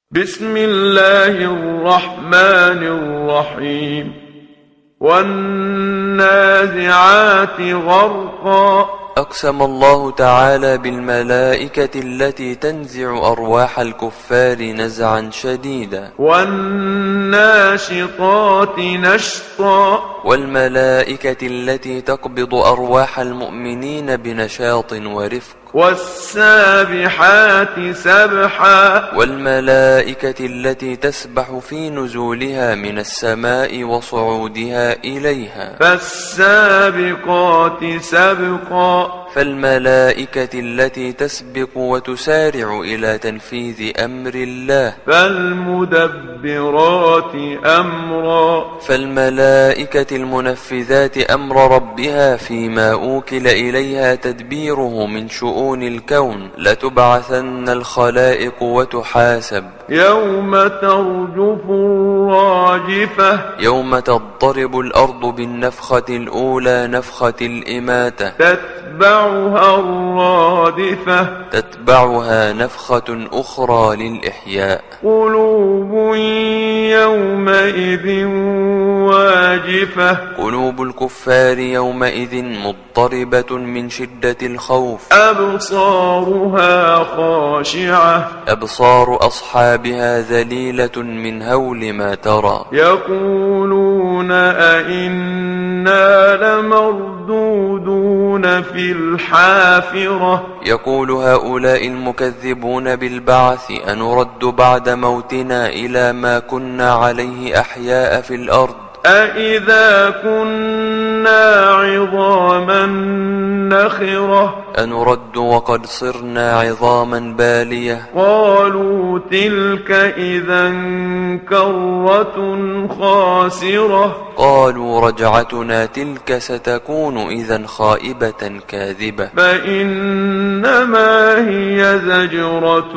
بسم الله الرحمن الرحيم والنازعات غرقا. أقسم الله تعالى بالملائكة التي تنزع أرواح الكفار نزعا شديدا، والناشطات نشطا، والملائكة التي تقبض أرواح المؤمنين بنشاط ورفق، والسابحات سبحا، والملائكة التي تسبح في نزولها من السماء وصعودها إليها، فالسابقات سبقا، فالملائكة التي تسبق وتسارع إلى تنفيذ أمر الله، فالمدبرات أمرا، فالملائكة المنفذات أمر ربها فيما أوكل إليها تدبيره من شؤون الكون. لتبعثن الخلائق وتحاسب يوم ترجف الراجفة، يوم تضطرب الأرض بالنفخة الأولى نفخة الإماتة، تتبعها الرادفة، تتبعها نفخة أخرى للإحياء. قلوب يومئذ واجفة، قلوب الكفار يومئذ مضطربة من شدة الخوف، أبصارها خاشعة، أبصار أصحابها ذليلة من هول ما ترى. يقولون أئنا لمردودون في الحافرة، يقول هؤلاء المكذبون بالبعث أنرد بعد موتنا إلى ما كنا عليه أحياء في الأرض، أئذا كنا عظاما نخرة، أنرد وقد صرنا عظاما بالية. قالوا تلك إذا كرة خاسرة، قالوا رجعتنا تلك ستكون إذا خائبة كاذبة. فإنما هي زجرة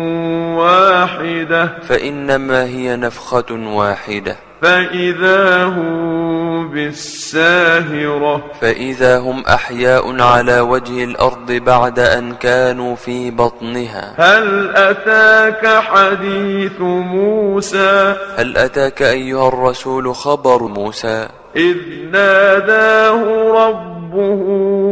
واحدة، فإنما هي نفخة واحدة، فإذا هم بالساهرة، فإذا هم أحياء على وجه الأرض بعد أن كانوا في بطنها. هل أتاك حديث موسى، هل أتاك أيها الرسول خبر موسى إذ ناداه ربه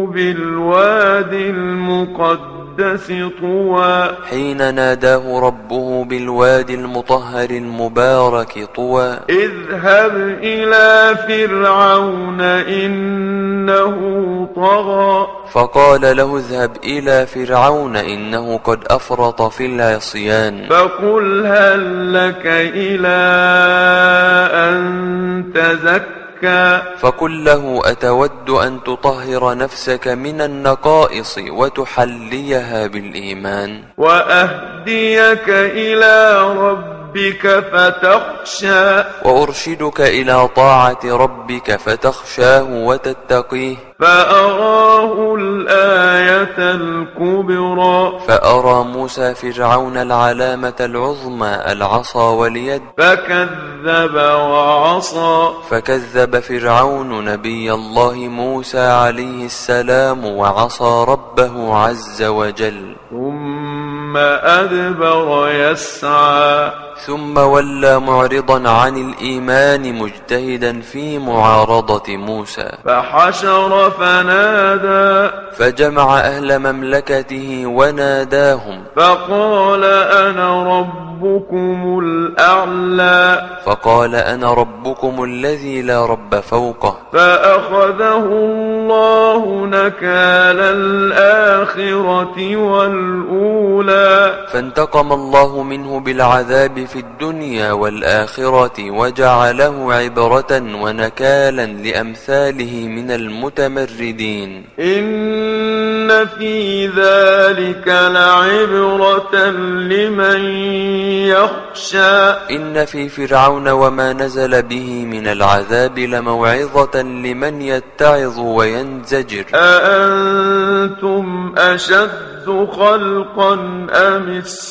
بالوادي المقدس طوى، حين ناداه ربه بالوادي المطهر المبارك طوى. اذهب إلى فرعون إنه طغى، فقال له اذهب إلى فرعون إنه قد أفرط في العصيان. فقل هل لك إلى أن تزكى، فقل له أتود أن تطهر نفسك من النقائص وتحليها بالإيمان، وأهديك إلى ربك فتخشى، وأرشدك إلى طاعة ربك فتخشاه وتتقيه. فأراه الآية الكبرى، فأرى موسى فرعون العلامة العظمى العصا واليد، فكذب وعصى، فكذب فرعون نبي الله موسى عليه السلام وعصى ربه عز وجل. ثم أدبر يسعى، ثم ولى معرضا عن الإيمان مجتهدا في معارضة موسى. فحشر فنادى، فجمع أهل مملكته وناداهم، فقال أنا ربكم الأعلى، فقال أنا ربكم الذي لا رب فوقه. فأخذه الله نكال الآخرة والأولى، فانتقم الله منه بالعذاب في الدنيا والآخرة وجعله عبرة ونكالا لأمثاله من المتمردين. إن في ذلك لعبرة لمن يخشى، إن في فرعون وما نزل به من العذاب لموعظة لمن يتعظ وينزجر. أأنتم أشد خلقا أم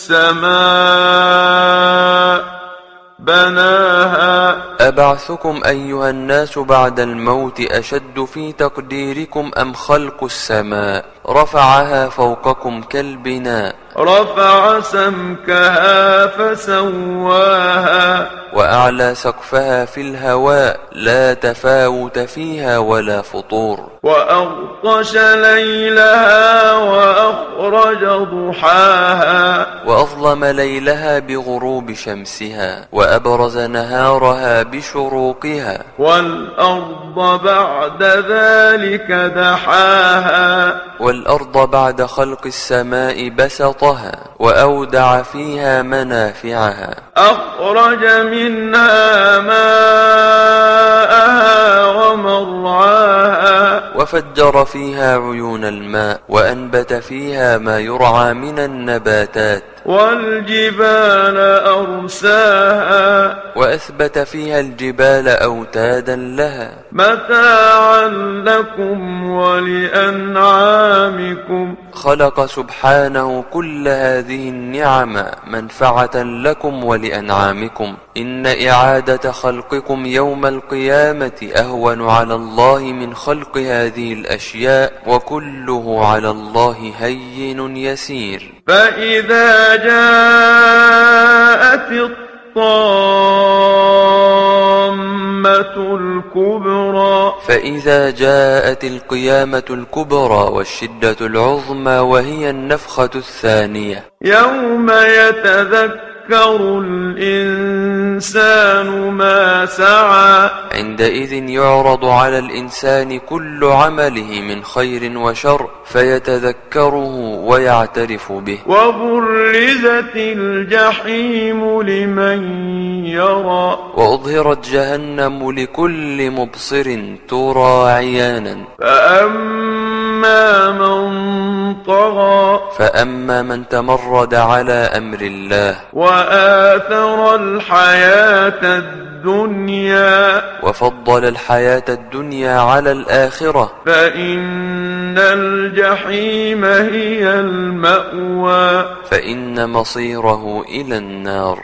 السماء بناها، أبعثكم أيها الناس بعد الموت أشد في تقديركم أم خلق السماء رفعها فوقكم كالبناء. رفع سمكها فسواها وأعلى سقفها في الهواء لا تفاوت فيها ولا فطور وأغطش ليلها وأخرج ضحاها وأظلم ليلها بغروب شمسها وأبرز نهارها بشروقها والأرض بعد ذلك دحاها والأرض بعد خلق السماء بسطها وأودع فيها منافعها أخرج منها ماءها ومرعاها وفجر فيها عيون الماء وأنبت فيها ما يرعى من النباتات والجبال أرساها وأثبت فيها الجبال أوتادا لها متاعا لكم ولأنعامكم خلق سبحانه كل هذه النعم منفعة لكم ولأنعامكم إن إعادة خلقكم يوم القيامة أهون على الله من خلق هذه الأشياء وكله على الله هين يسير فإذا جاءت الطامة الكبرى فإذا جاءت القيامة الكبرى والشدة العظمى وهي النفخة الثانية يوم يتذكر الإنسان ما سعى عندئذ يعرض على الإنسان كل عمله من خير وشر فيتذكره ويعترف به وبرزت الجحيم لمن يرى وأظهرت جهنم لكل مبصر ترى عيانا فأما من طغى فأما من تمرد على أمر الله وآثر الحياة الدنيا وفضل الحياة الدنيا على الآخرة فإن الجحيم هي المأوى فإن مصيره إلى النار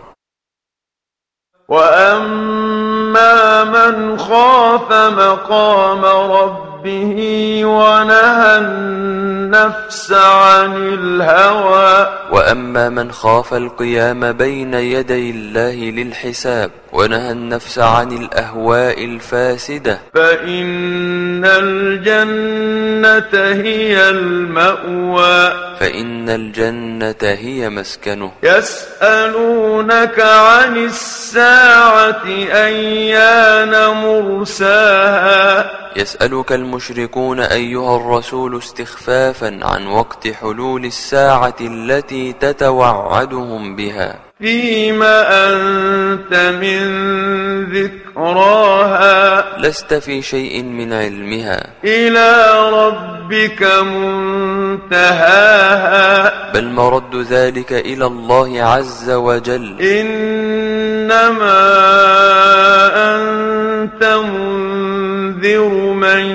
وأما من خاف مقام ربه ونهى النفس عن الهوى وأما من خاف القيام بين يدي الله للحساب ونهى النفس عن الأهواء الفاسدة فإن الجنة هي المأوى فإن الجنة هي مسكنه يسألونك عن الساعة أيان مرساها يسألك المشركون أيها الرسول استخفافا عن وقت حلول الساعة التي تتوعدهم بها فيما أنت من ذكراها لست في شيء من علمها إلى ربك منتهاها بل مرد ذلك إلى الله عز وجل إنما أنت منذر من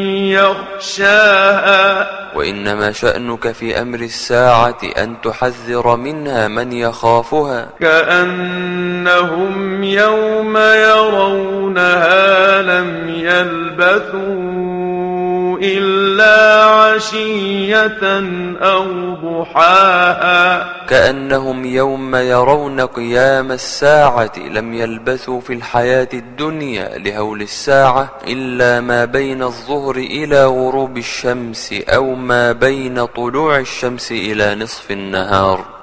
يخشاها وإنما شأنك في أمر الساعة أن تحذر منها من يخافها كأنهم يوم يرونها لم يلبثوا إلا عشية أو ضحاها كأنهم يوم يرون قيام الساعة لم يلبثوا في الحياة الدنيا لهول الساعة إلا ما بين الظهر إلى غروب الشمس أو ما بين طلوع الشمس إلى نصف النهار